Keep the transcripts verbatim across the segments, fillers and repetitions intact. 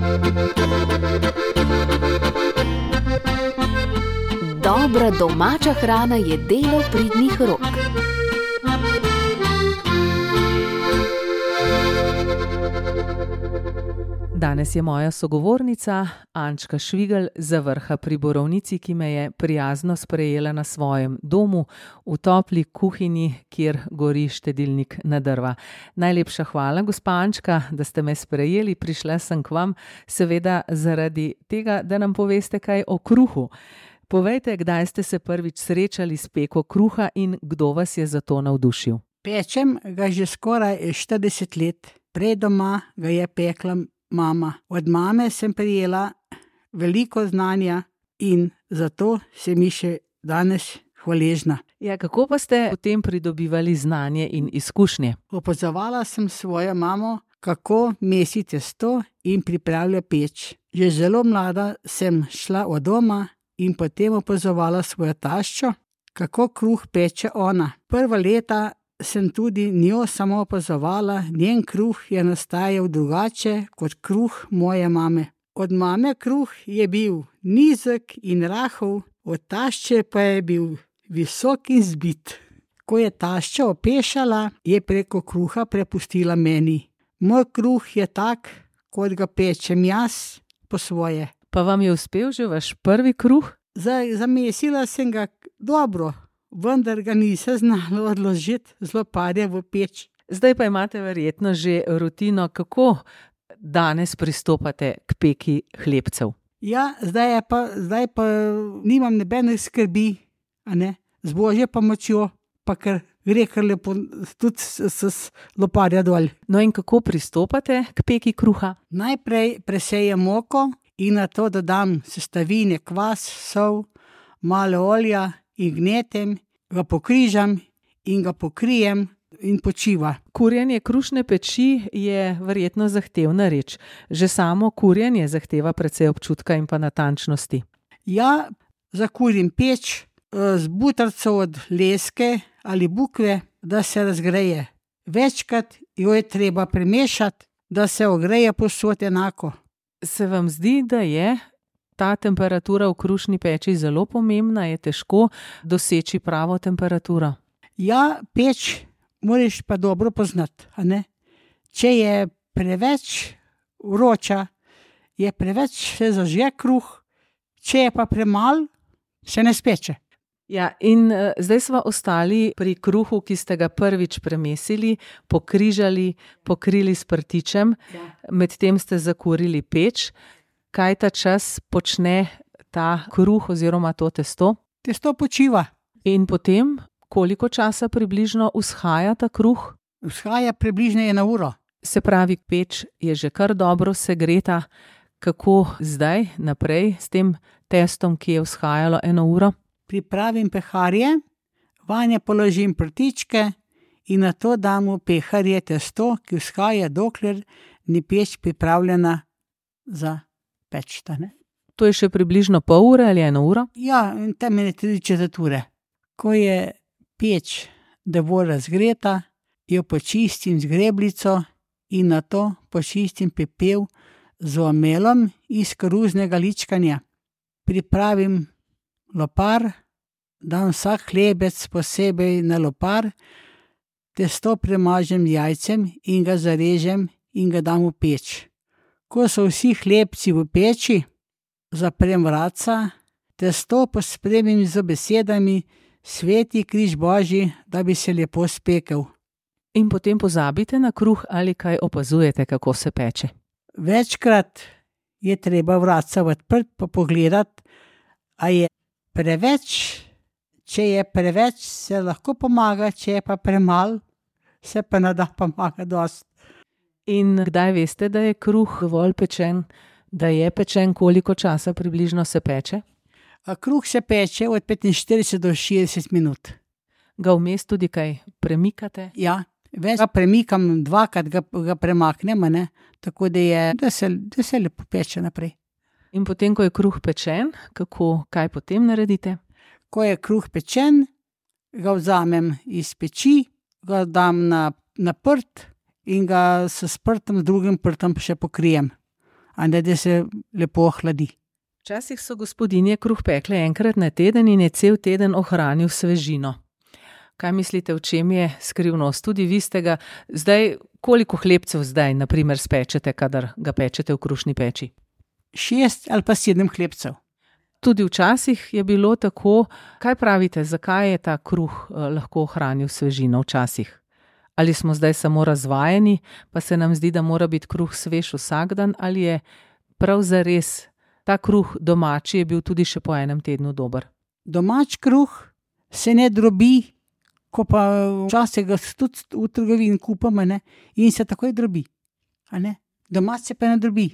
Dobra domača hrana je delo pridnih rok. Danes je moja sogovornica Ančka Švigelj z Vrha pri Borovnici, ki me je prijazno sprejela na svojem domu v topli kuhinji, kjer gori štedilnik na drva. Najlepša hvala, gospa Ančka, da ste me sprejeli. Prišla sem k vam seveda zaradi tega, da nam poveste kaj o kruhu. Povejte, kdaj ste se prvič srečali s peko kruha in kdo vas je za to navdušil? Pečem ga že skoraj štirideset let. Prej doma ga je pekla mama. Od mame sem prijela veliko znanja in zato sem mi še danes hvaležna. Ja, kako pa ste potem pridobivali znanje in izkušnje? Opazovala sem svojo mamo, kako mesi testo in pripravlja peč. Že zelo mlada sem šla od doma in potem opazovala svojo taščo, kako kruh peče ona. Prva leta sem tudi njo samo opazovala, njen kruh je nastajal drugače kot kruh moje mame. Od mame kruh je bil nizek in rahel, od tašče pa je bil visok in zbit. Ko je tašča opešala, je preko kruha prepustila meni. Moj kruh je tak, kot ga pečem jaz po svoje. Pa vam je uspel že vaš prvi kruh? Zamesila sem ga dobro, vendar ga nisem znala odložiti z loparja v peč. Zdaj pa imate verjetno že rutino, kako danes pristopate k peki hlebcev. Ja, zdaj, je pa, zdaj pa nimam nobenih skrbi, a ne, z božjo pomočjo, pa ker gre kar lepo tudi s, s loparja dol. No in kako pristopate k peki kruha? Najprej presejem moko in na to dodam sestavine, kvas, sol, malo olja in gnetem, ga pokrižam in ga pokrijem in počiva. Kurjenje krušne peči je verjetno zahtevna reč. Že samo kurjenje zahteva precej občutka in pa natančnosti. Ja, zakurim peč z butarco od leske ali bukve, da se razgreje. Večkrat jo je treba premešati, da se ogreje povsod enako. Se vam zdi, da je ta temperatura v krušni peči zelo pomembna, je težko doseči pravo temperaturo? Ja, peč moraš pa dobro poznati, a ne? Če je preveč vroča, je preveč se zažge kruh, če je pa premalo, se ne speče. Ja, in uh, zdaj sva ostali pri kruhu, ki ste ga prvič premesili, pokrižali, pokrili s prtičem, ja. Medtem ste zakurili peč. Kaj ta čas počne ta kruh oziroma to testo? Testo počiva. In potem, koliko časa približno vzhaja ta kruh? Vzhaja približno eno uro. Se pravi, peč je že kar dobro segreta. Kako zdaj naprej s tem testom, ki je vzhajalo eno uro? Pripravim peharje, vanje položim prtičke in na to dam v peharje testo, ki vzhaja, dokler ni peč pripravljena za peč. To je še približno pol ure ali eno uro? Ja, in tam je tri četrt ure. Ko je peč dovolj razgreta, jo počistim z grebljico in na to počistim pepel z omelom iz koruznega ličkanja. Pripravim lopar, dam vsak hlebec posebej na lopar, testo premažem jajcem in ga zarežem in ga dam v peč. Ko so vsi hlebci v peči, zaprem vratca, testo pospremim z besedami Sveti križ Božji, da bi se lepo spekel. In potem pozabite na kruh ali kaj opazujete, kako se peče? Večkrat je treba vratca odprt pa pogledati, a je preveč. Če je preveč, se lahko pomaga, če je pa premalo, se pa ne da pomaga dosti. In kdaj veste, da je kruh dovolj pečen, da je pečen, koliko časa približno se peče? A kruh se peče od petinštirideset do šestdeset minut. Ga vmes tudi kaj premikate? Ja, več ga premikam, dvakrat ga, ga premaknem, ne? Tako da je, da se, da se lepo peče naprej. In potem, ko je kruh pečen, kako, kaj potem naredite? Ko je kruh pečen, ga vzamem iz peči, ga dam na, na prt in ga s sprtom, z drugim prtom še pokrijem. a ne da se lepo hladi. Včasih so gospodinje kruh pekle enkrat na teden in je cel teden ohranil svežino. Kaj mislite, v čem je skrivnost? Tudi vi ste ga zdaj, koliko hlebcev zdaj, na primer, spečete, kadar ga pečete v krušni peči? Šest ali pa sedem hlebcev. Tudi včasih je bilo tako. Kaj pravite, zakaj je ta kruh eh, lahko ohranil svežino včasih? Ali smo zdaj samo razvajeni, pa se nam zdi, da mora biti kruh svež vsak dan, ali je prav zares ta kruh domači je bil tudi še po enem tednu dober? Domač kruh se ne drobi, ko pa včasih ga tudi v trgovini kupimo, ne, in se takoj drobi. A ne? Domač se pa ne drobi.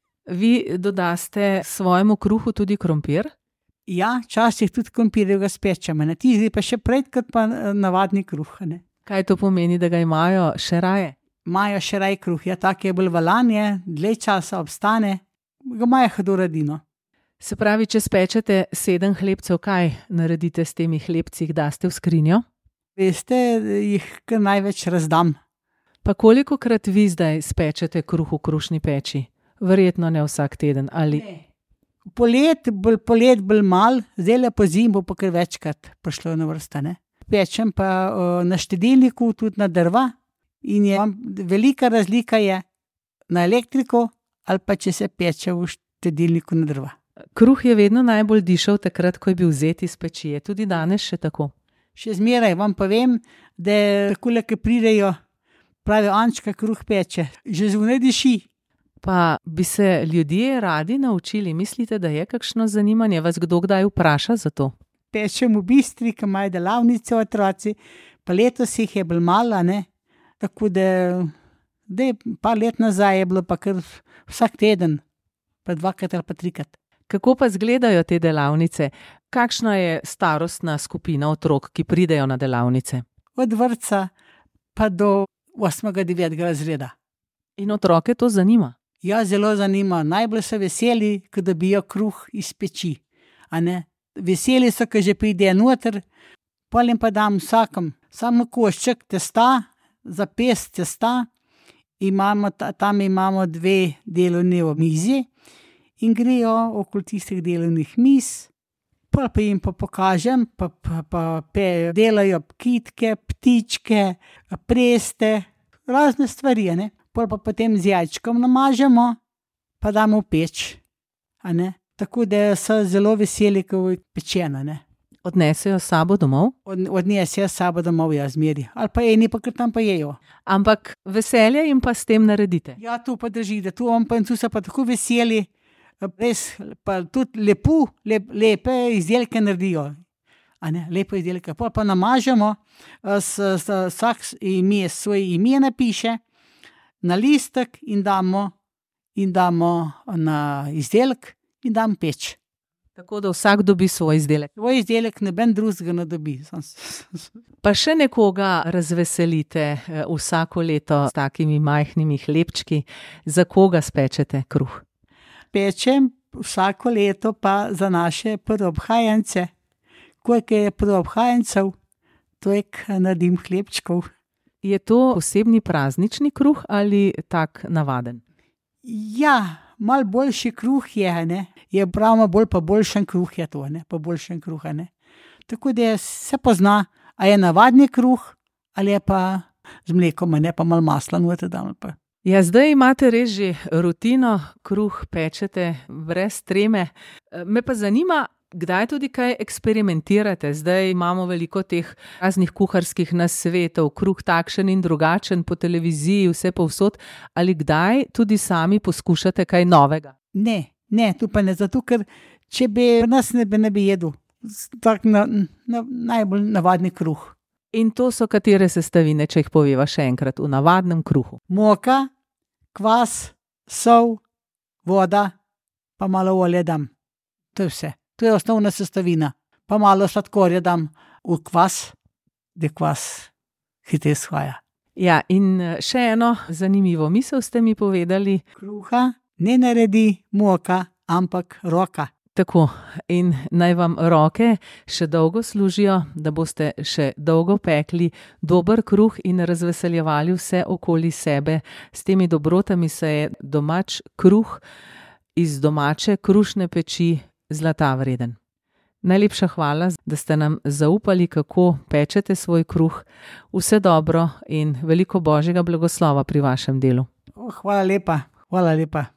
Vi dodaste svojemu kruhu tudi krompir? Ja, včasih tudi krompirjevega spečemo, ne. Ti zdaj pa še prej kot pa navadni kruh, a ne. Kaj to pomeni, da ga imajo še raje? Imajo še raje kruh, ja, tak je bolj valan je, dlje časa obstane, ga imajo hudo radi, no. Se pravi, če spečete sedem hlebcev, kaj naredite s temi hlebci, jih daste v skrinjo? Veste, jih kar največ razdam. Pa kolikokrat vi zdaj spečete kruh v krušni peči? Verjetno ne vsak teden, ali? Ne. Polet, bolj polet, bolj mal, zdaj po zimi bo pa kar večkrat prišlo na vrsta, ne. Pečem pa uh, na štedilniku, tudi na drva, in je velika razlika je na elektriko ali pa če se peče v štedilniku na drva. Kruh je vedno najbolj dišal takrat, ko je bil vzet iz peči. Je tudi danes še tako? Še zmeraj vam povem, da takole, ki pridejo, pravijo, Ančka kruh peče, že zunaj diši. Pa bi se ljudje radi naučili, mislite, da je kakšno zanimanje, vas kdo kdaj vpraša za to? Pečem v Bistri, ki imajo delavnice otroci, pa letos jih je bolj malo, ne, tako da, da par let nazaj je bilo pa kar vsak teden, pa dvakrat ali pa trikrat. Kako pa izgledajo te delavnice? Kakšna je starostna skupina otrok, ki pridejo na delavnice? Od vrtca pa do osmega, devetega razreda. In otroke to zanima? Ja, zelo zanima. Najbolj so veseli, ko dobijo kruh iz peči. A ne? Veseli so, ko že pridejo noter, potem pa dam vsakem samo košček testa, za pest testa, imamo, tam imamo dve delovni mizi in grejo okoli tistih delovnih miz, pol pa jim pa pokažem, pa, pa, pa pe, delajo kitke, ptičke, preste, razne stvari, ne. Pol pa potem z jajčkom namažemo, pa damo v peč, a ne. Tako da so zelo veseli, ko je pečena, ne. Odnesejo s sabo domov? Od, odnesejo s sabo domov, ja, zmeri. Ali pa eni pa kar tam pa jejo. Ampak veselje jim pa s tem naredite? Ja, tu pa drži, da tu on pa in tu so pa tako veseli, res pa tudi lepo, lep, lepe izdelke naredijo. A ne, lepo izdelke. Pol pa namažemo, s, s, vsak ime, svoje ime napiše, na listek in damo, in damo na izdelek in dam peč. Tako da vsak dobi svoj izdelek. Svoj izdelek noben drugega ne dobi. Pa še nekoga razveselite vsako leto s takimi majhnimi hlebčki. Za koga spečete kruh? Pečem vsako leto pa za naše prvobhajence. Koliko je prvobhajencev, toliko naredim hlebčkov. Je to posebni praznični kruh ali tak navaden? Ja, malo boljši kruh je, ne. Je pravimo bolj pa boljšen kruh je to, ne. Pa boljšen kruh, ne. Tako da se pozna, a je navadni kruh ali je pa z mlekom, ne, pa malo masla noter dam pa. Ja, zdaj imate res že rutino, kruh pečete brez treme. Me pa zanima, kdaj tudi kaj eksperimentirate? Zdaj imamo veliko teh raznih kuharskih nasvetov, kruh takšen in drugačen po televiziji, vse povsod. Ali kdaj tudi sami poskušate kaj novega? Ne, ne, tu pa ne, zato ker če bi nas ne bi, ne bi jedel. Tak na, na, najbolj navadni kruh. In to so katere sestavine, če jih poveva še enkrat, v navadnem kruhu? Moka, kvas, sol, voda, pa malo olje dam. To je vse. To je osnovna sestavina. Pa malo sladkorja dam v kvas, da kvas hitreje shaja. Ja, in še eno zanimivo misel ste mi povedali. Kruha ne naredi moka, ampak roka. Tako, in naj vam roke še dolgo služijo, da boste še dolgo pekli dober kruh in razveseljevali vse okoli sebe. S temi dobrotami se je domač kruh iz domače krušne peči zlata vreden. Najlepša hvala, da ste nam zaupali, kako pečete svoj kruh. Vse dobro in veliko božjega blagoslova pri vašem delu. Hvala lepa, hvala lepa.